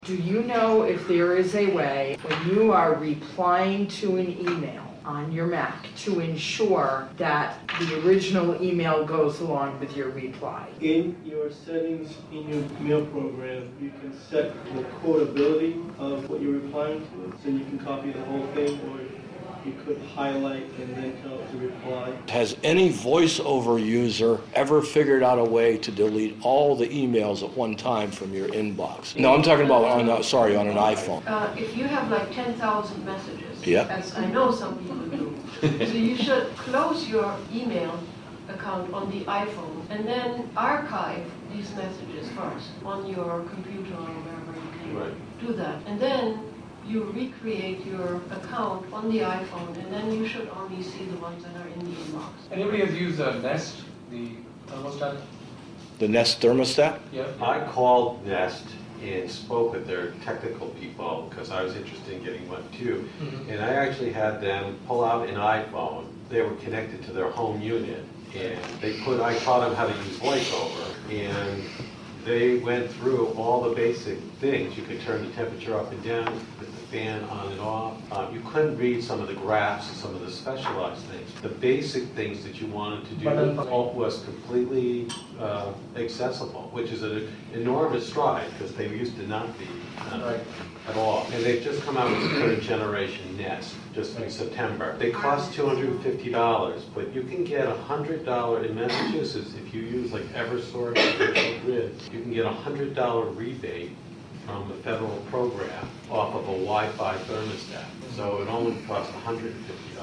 Do you know if there is a way, when you are replying to an email on your Mac, to ensure that the original email goes along with your reply? In your settings in your mail program, you can set the quotability of what you're replying to, so you can copy the whole thing, or you could highlight and then tell it to reply. Has any voiceover user ever figured out a way to delete all the emails at one time from your inbox? No, I'm talking about on an iPhone. If you have like 10,000 messages, Yeah. as I know some people do, so you should close your email account on the iPhone and then archive these messages first on your computer or wherever you can do that. And then you recreate your account on the iPhone, and then you should only see the ones that are in the inbox. Anybody have used Nest, the thermostat? The Nest thermostat? Yeah. I called Nest and spoke with their technical people because I was interested in getting one too. Mm-hmm. And I actually had them pull out an iPhone. They were connected to their home unit, and I taught them how to use VoiceOver, and they went through all the basic things. You could turn the temperature up and down, put the fan on and off. You couldn't read some of the graphs and some of the specialized things. The basic things that you wanted to do was completely accessible, which is an enormous stride because they used to not be at all. And they've just come out with the third generation Nest just in September. They cost $250, but you can get $100 in Massachusetts if you use like Eversource or Grid. You can get $100 rebate from the federal program off of a Wi-Fi thermostat. So it only costs $150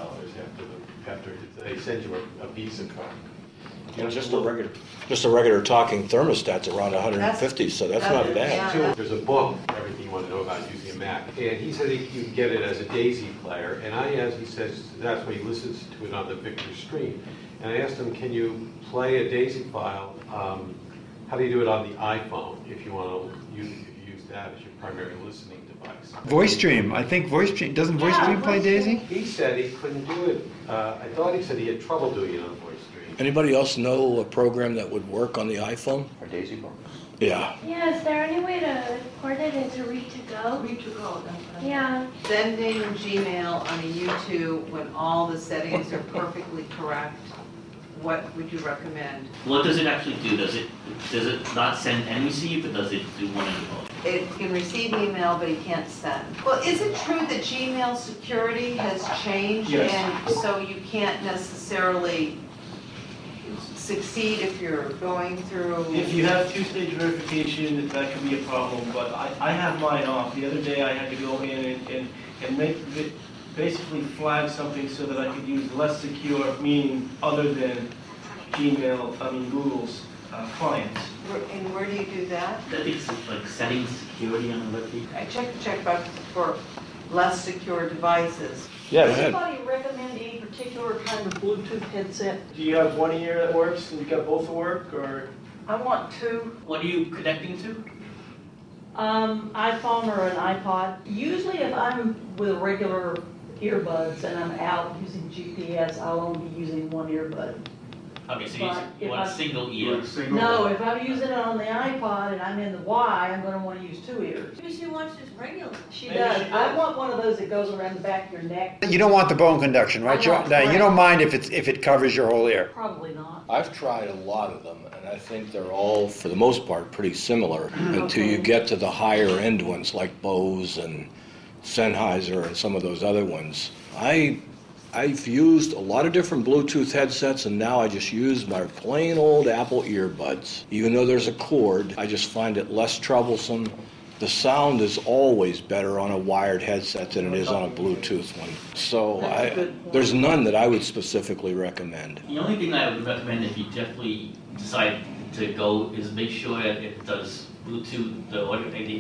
after they send you a Visa card. Yeah, just a regular talking thermostat's around 150, so that's not bad. Yeah. There's a book, Everything You Want to Know About Using a Mac, and he said you can get it as a DAISY player, and I asked, he says that's why he listens to it on the Victor stream, and I asked him, can you play a DAISY file? How do you do it on the iPhone if you want to use that as your primary listening device? VoiceStream. I think VoiceStream. Doesn't VoiceStream play DAISY? He said he couldn't do it. I thought he said he had trouble doing it on VoiceStream. Anybody else know a program that would work on the iPhone? Or DAISY book? Yeah. Yeah, is there any way to import it into Read2Go? Read2Go, that's what I mean. Yeah. Sending Gmail on a U2 when all the settings are perfectly correct, what would you recommend? What does it actually do? Does it not send and receive, or does it do one and both? It can receive email, but it can't send. Well, is it true that Gmail security has changed? Yes. And so you can't necessarily succeed if you're going through... If you have two-stage verification, that could be a problem, but I have mine off. The other day I had to go in and basically flag something so that I could use less secure, meaning other than Google's clients. And where do you do that? I think it's like setting security on the web page. I checked the checkbox for less secure devices. Yeah, Does anybody recommend any particular kind of Bluetooth headset? Do you have one ear that works and you got both that work, or? I want two. What are you connecting to? iPhone or an iPod. Usually if I'm with regular earbuds and I'm out using GPS, I'll only be using one earbud. Okay, so you want a single ear. No, if I'm using it on the iPod and I'm in the Y, I'm going to want to use two ears. Maybe she watches regularly. She does. I want one of those that goes around the back of your neck. You don't want the bone conduction, right? You don't mind if it covers your whole ear. Probably not. I've tried a lot of them, and I think they're all, for the most part, pretty similar until you get to the higher end ones like Bose and Sennheiser and some of those other ones. I've used a lot of different Bluetooth headsets, and now I just use my plain old Apple earbuds. Even though there's a cord, I just find it less troublesome. The sound is always better on a wired headset than it is on a Bluetooth one. So there's none that I would specifically recommend. The only thing I would recommend if you definitely decide to go is make sure that it does Bluetooth, the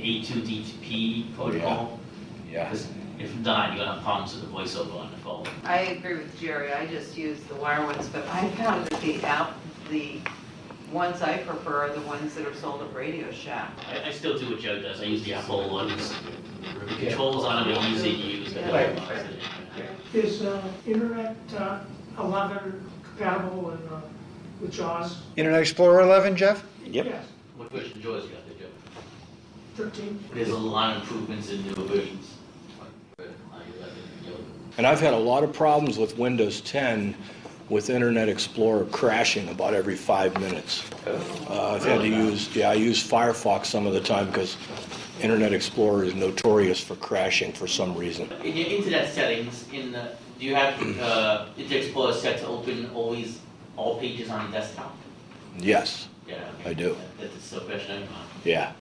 A2DP protocol. Yeah. If not, you're going to have problems with the voiceover on the phone. I agree with Jerry. I just use the wire ones, but I found that the ones I prefer are the ones that are sold at Radio Shack. I still do what Joe does. I use the Apple ones. The controls on them are easy to use. Is Internet 11 compatible with JAWS? Internet Explorer 11, Jeff? Yep. Yes. What version of JAWS you got there, Joe? 13? There's a lot of improvements in newer versions. And I've had a lot of problems with Windows 10 with Internet Explorer crashing about every 5 minutes. I've had to use, I use Firefox some of the time because Internet Explorer is notorious for crashing for some reason. In your internet settings, do you have Internet Explorer set to open always all pages on your desktop? Yes, Yeah. I do. That's a question. Yeah.